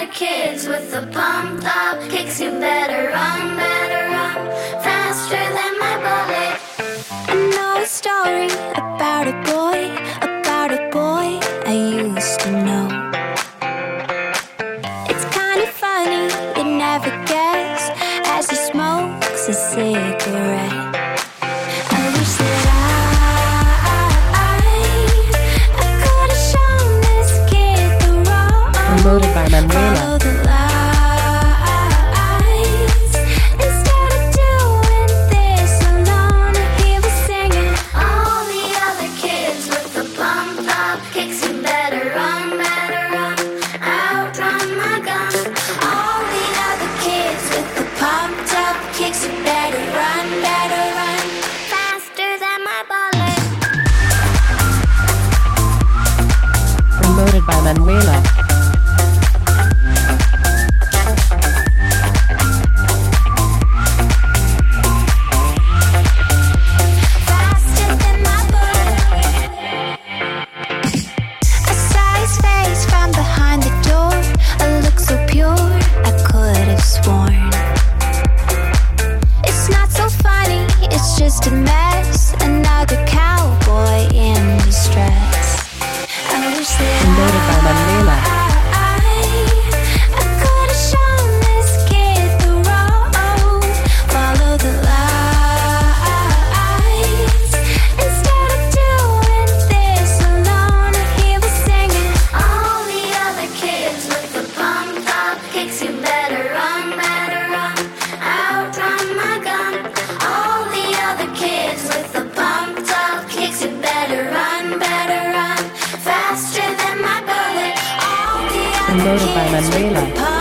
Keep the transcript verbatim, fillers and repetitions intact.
other kids with the pumped up kicks, you better run, better run faster than my bullet. I know a story about a boy, about a boy I used to know. It's kind of funny, you never guess, as he smokes a cigarette. I wish that I, I could have shown this kid the road. Promoted by Manuela. Follow the lights instead of doing this alone. He was singing. All the other kids with the pumped up kicks, you better run, better run, outrun my gun. All the other kids with the pumped up kicks, you better run, better run Faster than my bullet. Promoted by Manuela. faster than my bullet. I saw his face from behind the door, a look so pure I could have sworn. It's not so funny, it's just a mess, another cowboy in distress. I wish that Promoted by Manuela. I, I could have shown this kid the road. Follow the lights instead of doing this alone. He was singing. All the other kids with the pumped up kicks, you better run, better run, outrun my gun. All the other kids with the pumped up kicks, you better run, better run faster than my bullet. All the other Promoted by kids with the Manuela.